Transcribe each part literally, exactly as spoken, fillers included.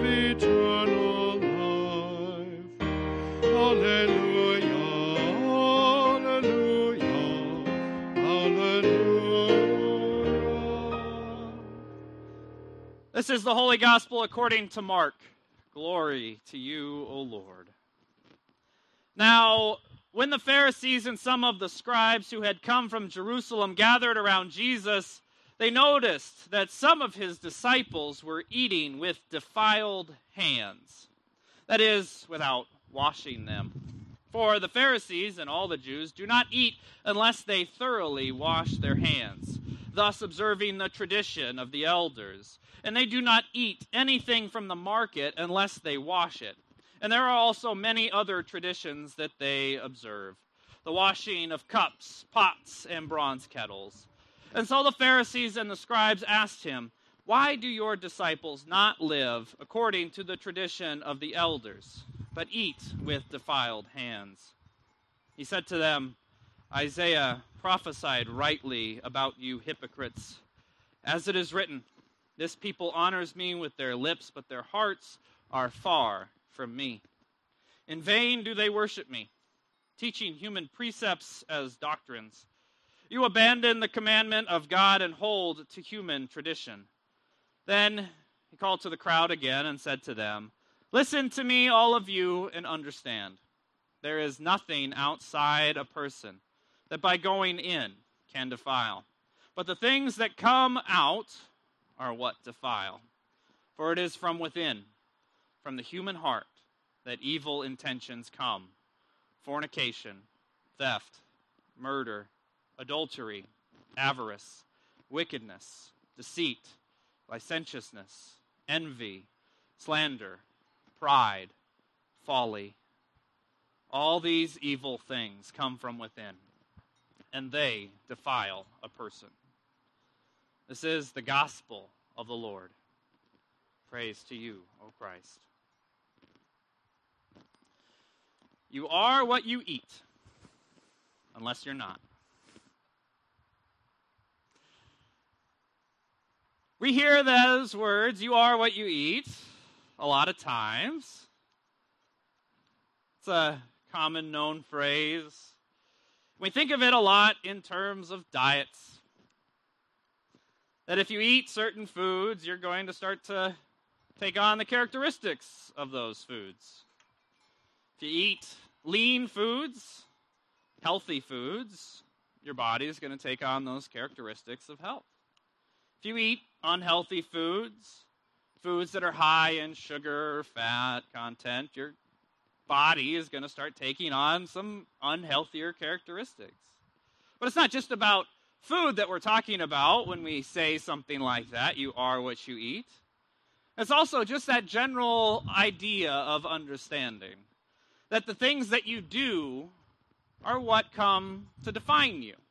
eternal life. Hallelujah, hallelujah, hallelujah. This is the Holy Gospel according to Mark. Glory to you, O Lord. Now, when the Pharisees and some of the scribes who had come from Jerusalem gathered around Jesus, they noticed that some of his disciples were eating with defiled hands, that is, without washing them. For the Pharisees and all the Jews do not eat unless they thoroughly wash their hands, thus observing the tradition of the elders. And they do not eat anything from the market unless they wash it. And there are also many other traditions that they observe, the washing of cups, pots, and bronze kettles. And so the Pharisees and the scribes asked him, "Why do your disciples not live according to the tradition of the elders, but eat with defiled hands?" He said to them, "Isaiah prophesied rightly about you hypocrites. As it is written, this people honors me with their lips, but their hearts are far from me. In vain do they worship me, teaching human precepts as doctrines. You abandon the commandment of God and hold to human tradition." Then he called to the crowd again and said to them, "Listen to me, all of you, and understand. There is nothing outside a person that by going in can defile. But the things that come out are what defile. For it is from within, from the human heart, that evil intentions come: fornication, theft, murder, adultery, avarice, wickedness, deceit, licentiousness, envy, slander, pride, folly. All these evil things come from within, and they defile a person." This is the gospel of the Lord. Praise to you, O Christ. You are what you eat, unless you're not. We hear those words, "you are what you eat," a lot of times. It's a common known phrase. We think of it a lot in terms of diets. That if you eat certain foods, you're going to start to take on the characteristics of those foods. If you eat lean foods, healthy foods, your body is going to take on those characteristics of health. If you eat unhealthy foods, foods that are high in sugar or fat content, your body is going to start taking on some unhealthier characteristics. But it's not just about food that we're talking about when we say something like that, "you are what you eat." It's also just that general idea of understanding that the things that you do are what come to define you.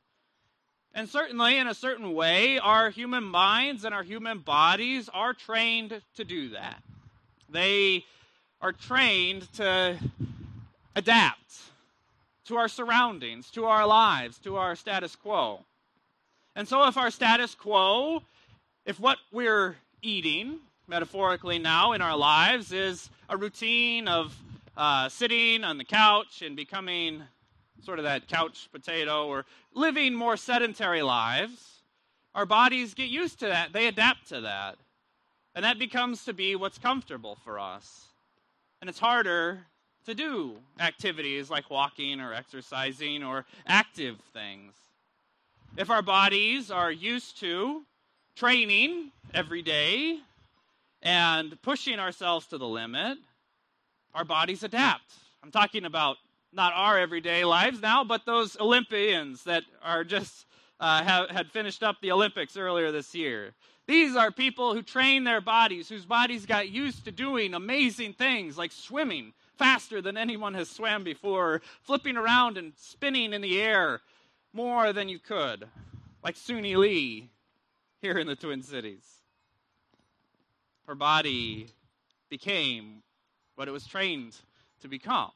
And certainly, in a certain way, our human minds and our human bodies are trained to do that. They are trained to adapt to our surroundings, to our lives, to our status quo. And so if our status quo, if what we're eating, metaphorically now in our lives, is a routine of uh, sitting on the couch and becoming sort of that couch potato, or living more sedentary lives, our bodies get used to that. They adapt to that. And that becomes to be what's comfortable for us. And it's harder to do activities like walking or exercising or active things. If our bodies are used to training every day and pushing ourselves to the limit, our bodies adapt. I'm talking about not our everyday lives now, but those Olympians that are just uh, have, had finished up the Olympics earlier this year. These are people who train their bodies, whose bodies got used to doing amazing things like swimming faster than anyone has swam before, flipping around and spinning in the air more than you could, like Suni Lee here in the Twin Cities. Her body became what it was trained to become.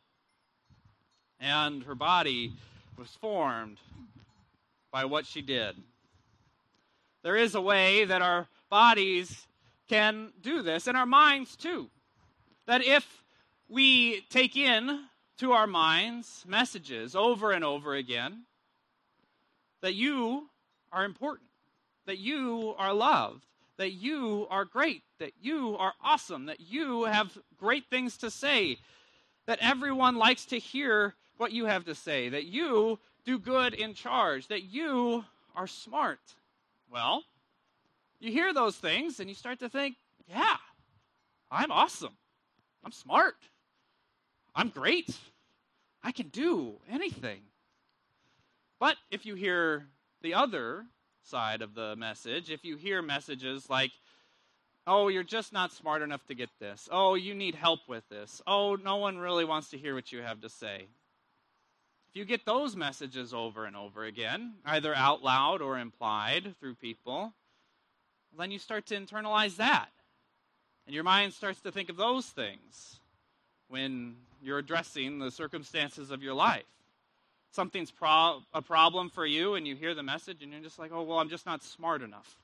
And her body was formed by what she did. There is a way that our bodies can do this, and our minds too. That if we take in to our minds messages over and over again, that you are important, that you are loved, that you are great, that you are awesome, that you have great things to say, that everyone likes to hear what you have to say, that you do good in charge, that you are smart. Well, you hear those things and you start to think, yeah, I'm awesome. I'm smart. I'm great. I can do anything. But if you hear the other side of the message, if you hear messages like, oh, you're just not smart enough to get this. Oh, you need help with this. Oh, no one really wants to hear what you have to say. If you get those messages over and over again, either out loud or implied through people, then you start to internalize that. And your mind starts to think of those things when you're addressing the circumstances of your life. Something's pro- a problem for you and you hear the message and you're just like, oh, well, I'm just not smart enough.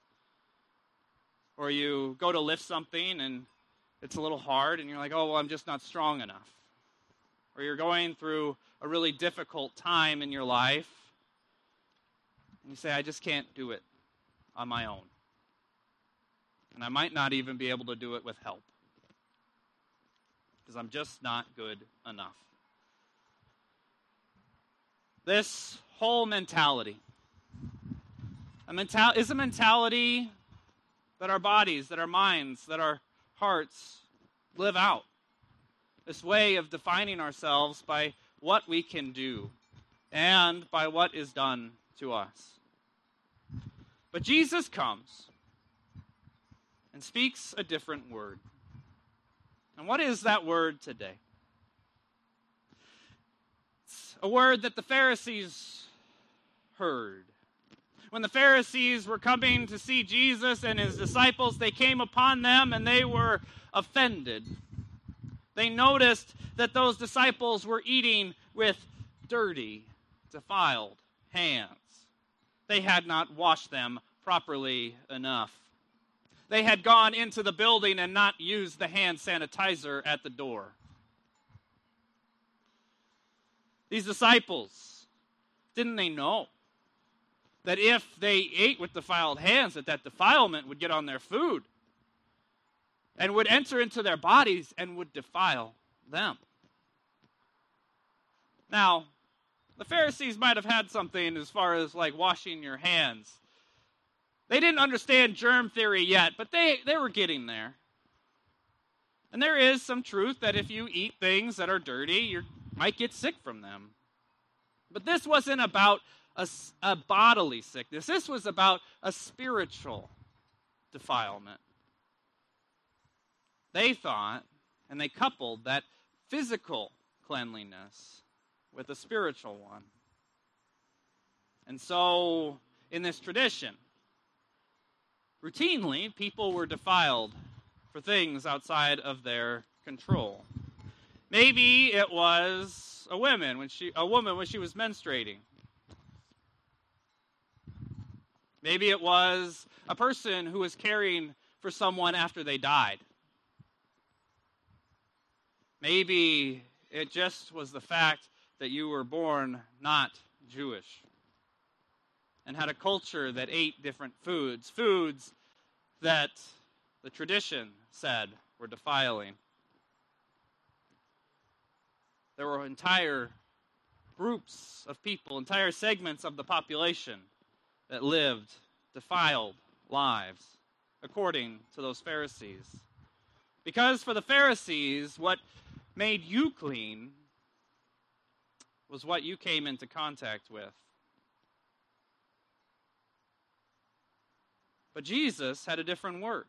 Or you go to lift something and it's a little hard and you're like, oh, well, I'm just not strong enough. Or you're going through a really difficult time in your life and you say, I just can't do it on my own. And I might not even be able to do it with help. Because I'm just not good enough. This whole mentality a mental- is a mentality that our bodies, that our minds, that our hearts live out. This way of defining ourselves by what we can do and by what is done to us. But Jesus comes and speaks a different word. And what is that word today? It's a word that the Pharisees heard. When the Pharisees were coming to see Jesus and his disciples, they came upon them and they were offended. They noticed that those disciples were eating with dirty, defiled hands. They had not washed them properly enough. They had gone into the building and not used the hand sanitizer at the door. These disciples, didn't they know that if they ate with defiled hands, that that defilement would get on their food and would enter into their bodies and would defile them? Now, the Pharisees might have had something as far as like washing your hands. They didn't understand germ theory yet, but they, they were getting there. And there is some truth that if you eat things that are dirty, you might get sick from them. But this wasn't about a, a bodily sickness. This was about a spiritual defilement. They thought, and they coupled that physical cleanliness with a spiritual one. And so, in this tradition, routinely, people were defiled for things outside of their control. Maybe it was a woman when she a woman when she was menstruating. Maybe it was a person who was caring for someone after they died. Maybe it just was the fact that you were born not Jewish and had a culture that ate different foods, foods that the tradition said were defiling. There were entire groups of people, entire segments of the population that lived defiled lives, according to those Pharisees. Because for the Pharisees, what made you clean was what you came into contact with. But Jesus had a different word.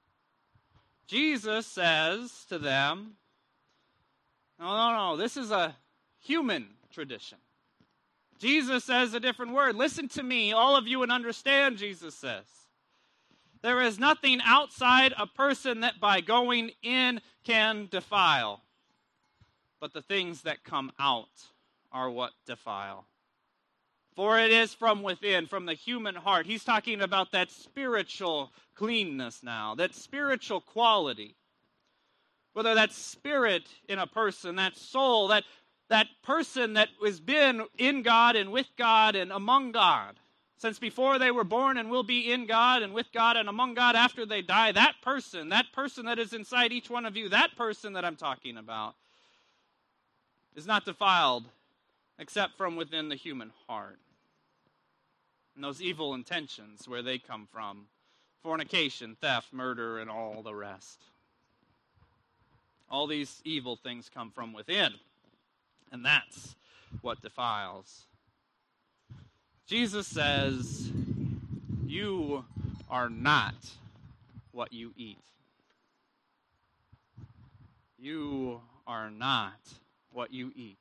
Jesus says to them, no, no, no, this is a human tradition. Jesus says a different word. Listen to me, all of you, and understand, Jesus says. There is nothing outside a person that by going in can defile. But the things that come out are what defile. For it is from within, from the human heart. He's talking about that spiritual cleanness now, that spiritual quality. Whether that's spirit in a person, that soul, that, that person that has been in God and with God and among God since before they were born and will be in God and with God and among God after they die, that person, that person that is inside each one of you, that person that I'm talking about, is not defiled except from within the human heart. And those evil intentions, where they come from, fornication, theft, murder, and all the rest. All these evil things come from within, and that's what defiles. Jesus says, you are not what you eat. You are not what you eat.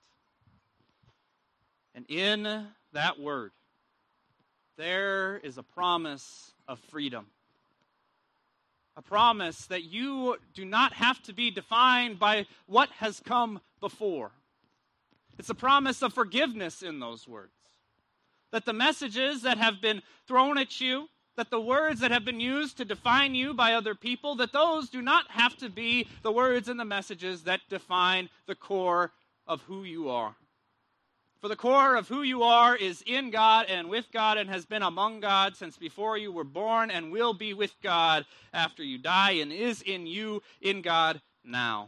And in that word, there is a promise of freedom. A promise that you do not have to be defined by what has come before. It's a promise of forgiveness in those words. That the messages that have been thrown at you, that the words that have been used to define you by other people, that those do not have to be the words and the messages that define the core of who you are. For the core of who you are is in God and with God and has been among God since before you were born and will be with God after you die and is in you, in God now.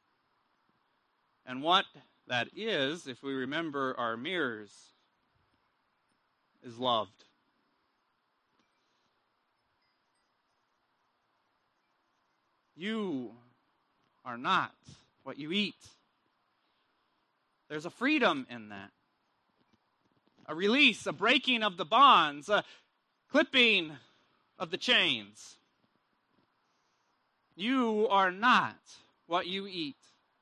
And what that is, if we remember our mirrors, is loved. You are not what you eat. There's a freedom in that. A release, a breaking of the bonds, a clipping of the chains. You are not what you eat.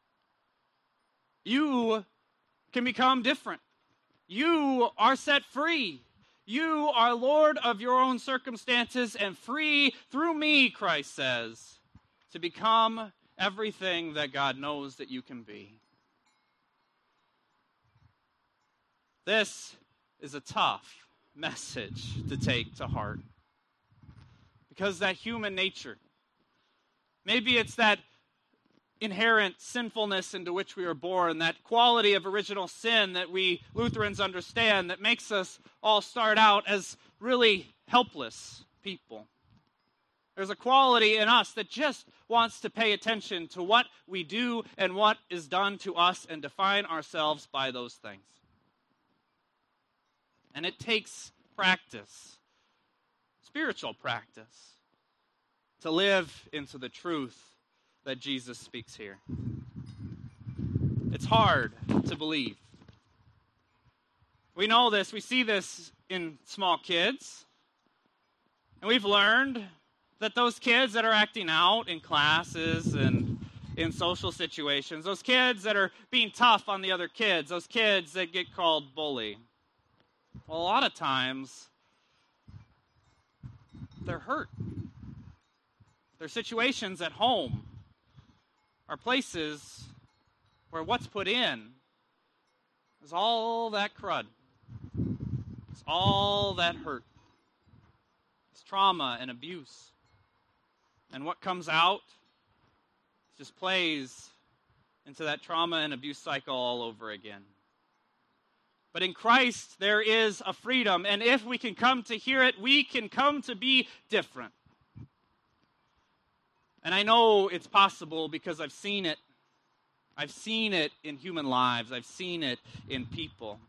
You can become different. You are set free. You are Lord of your own circumstances and free through me, Christ says, to become everything that God knows that you can be. This is a tough message to take to heart. Because that human nature, maybe it's that inherent sinfulness into which we are born, that quality of original sin that we Lutherans understand that makes us all start out as really helpless people. There's a quality in us that just wants to pay attention to what we do and what is done to us and define ourselves by those things. And it takes practice, spiritual practice, to live into the truth that Jesus speaks here. It's hard to believe. We know this, we see this in small kids. And we've learned that those kids that are acting out in classes and in social situations, those kids that are being tough on the other kids, those kids that get called bully, well, a lot of times, they're hurt. Their situations at home are places where what's put in is all that crud. It's all that hurt. It's trauma and abuse. And what comes out just plays into that trauma and abuse cycle all over again. But in Christ, there is a freedom. And if we can come to hear it, we can come to be different. And I know it's possible because I've seen it. I've seen it in human lives. I've seen it in people.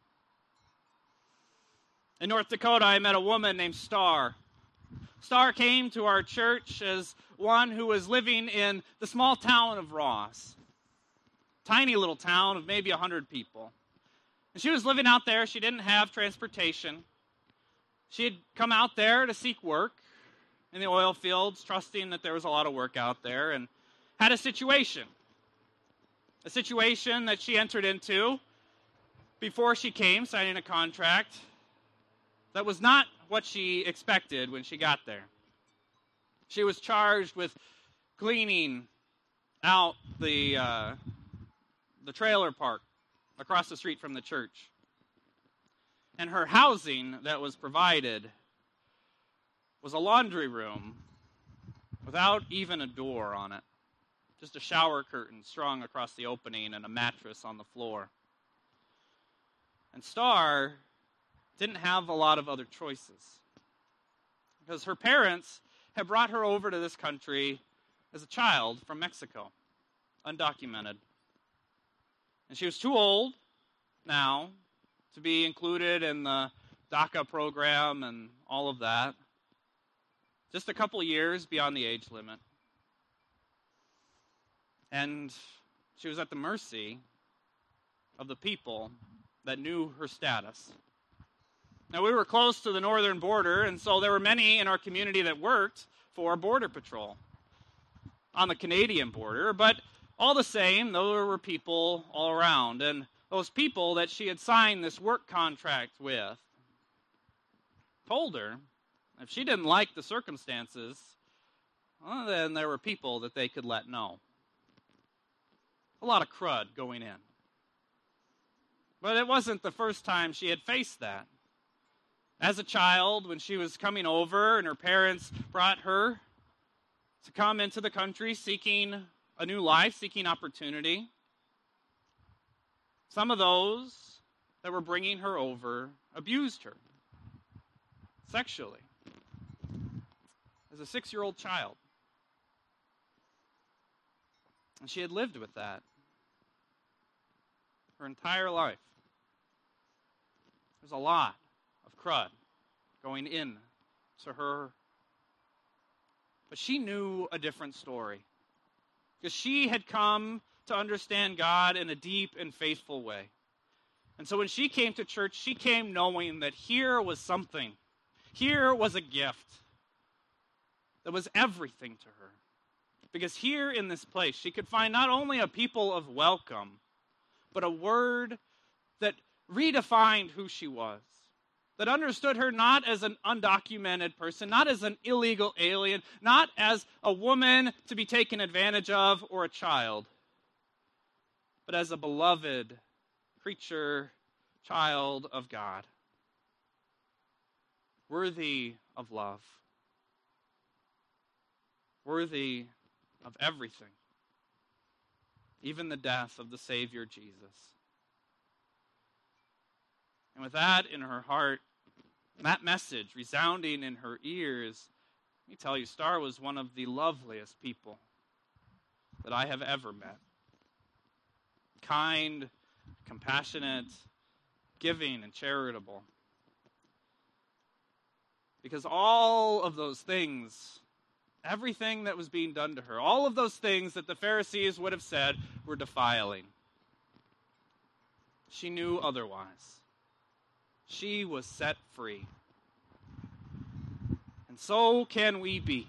In North Dakota, I met a woman named Star. Star came to our church as one who was living in the small town of Ross. Tiny little town of maybe one hundred people. And she was living out there. She didn't have transportation. She had come out there to seek work in the oil fields, trusting that there was a lot of work out there, and had a situation. A situation that she entered into before she came, signing a contract that was not what she expected when she got there. She was charged with cleaning out the uh, the trailer park across the street from the church. And her housing that was provided was a laundry room without even a door on it. Just a shower curtain strung across the opening and a mattress on the floor. And Star didn't have a lot of other choices, because her parents had brought her over to this country as a child from Mexico, undocumented. And she was too old now to be included in the DACA program and all of that. Just a couple years beyond the age limit. And she was at the mercy of the people that knew her status. Now, we were close to the northern border, and so there were many in our community that worked for Border Patrol on the Canadian border, but all the same, there were people all around, and those people that she had signed this work contract with told her if she didn't like the circumstances, well, then there were people that they could let know. A lot of crud going in. But it wasn't the first time she had faced that. As a child, when she was coming over and her parents brought her to come into the country seeking a new life, seeking opportunity, some of those that were bringing her over abused her sexually as a six-year-old child. And she had lived with that her entire life. There's a lot of crud going in to her. But she knew a different story, because she had come to understand God in a deep and faithful way. And so when she came to church, she came knowing that here was something. Here was a gift that was everything to her. Because here in this place, she could find not only a people of welcome, but a word that redefined who she was, that understood her not as an undocumented person, not as an illegal alien, not as a woman to be taken advantage of or a child, but as a beloved creature, child of God, worthy of love, worthy of everything, even the death of the Savior Jesus. And with that in her heart, that message resounding in her ears, let me tell you, Star was one of the loveliest people that I have ever met. Kind, compassionate, giving, and charitable. Because all of those things, everything that was being done to her, all of those things that the Pharisees would have said were defiling, she knew otherwise. She was set free. And so can we be,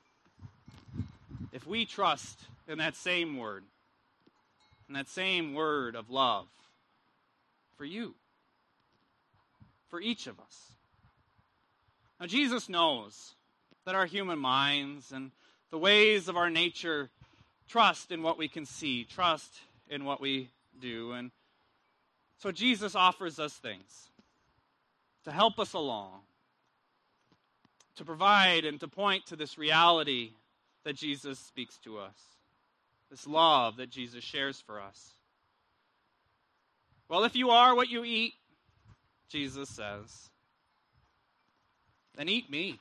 if we trust in that same word, in that same word of love for you, for each of us. Now, Jesus knows that our human minds and the ways of our nature trust in what we can see, trust in what we do. And so Jesus offers us things to help us along, to provide and to point to this reality that Jesus speaks to us, this love that Jesus shares for us. Well, if you are what you eat, Jesus says, then eat me.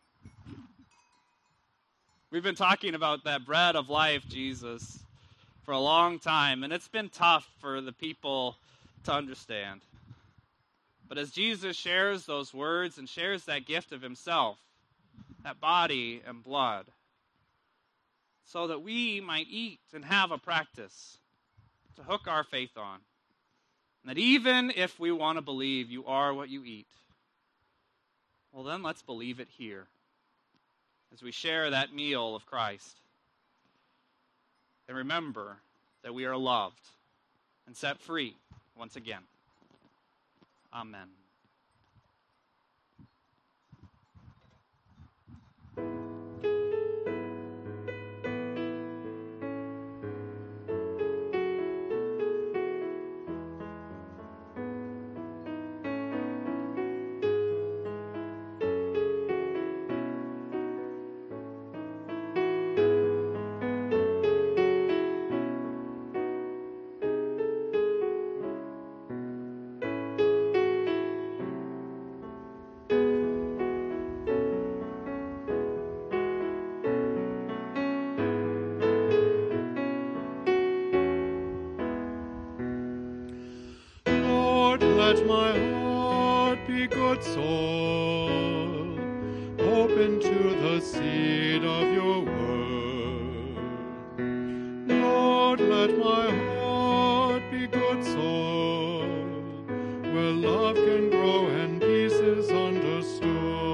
We've been talking about that bread of life, Jesus, for a long time, and it's been tough for the people to understand. But as Jesus shares those words and shares that gift of himself, that body and blood, so that we might eat and have a practice to hook our faith on, and that even if we want to believe you are what you eat, well then let's believe it here as we share that meal of Christ. And remember that we are loved and set free once again. Amen. Lord, let my heart be good soil, open to the seed of your word. Lord, let my heart be good soil, where love can grow and peace is understood.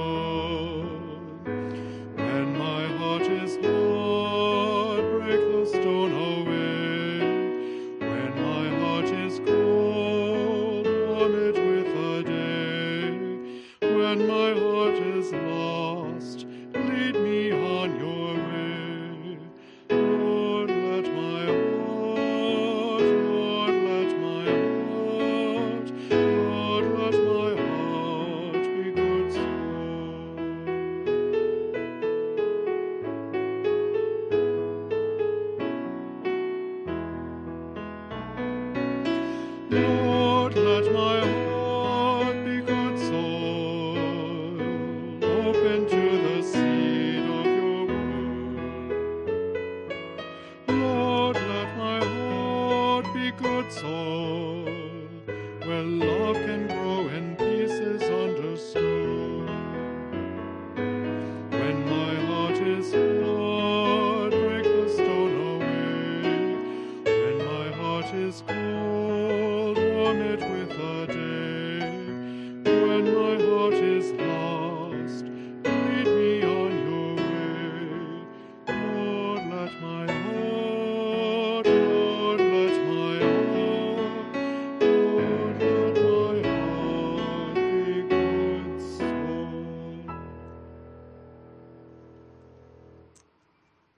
When my heart is hard, break the stone away. When my heart is cold, warm it with a day. When my heart is lost, lead me on your way. Lord, let my heart, Lord, let my heart, Lord, let my heart be good soul. Lord, let my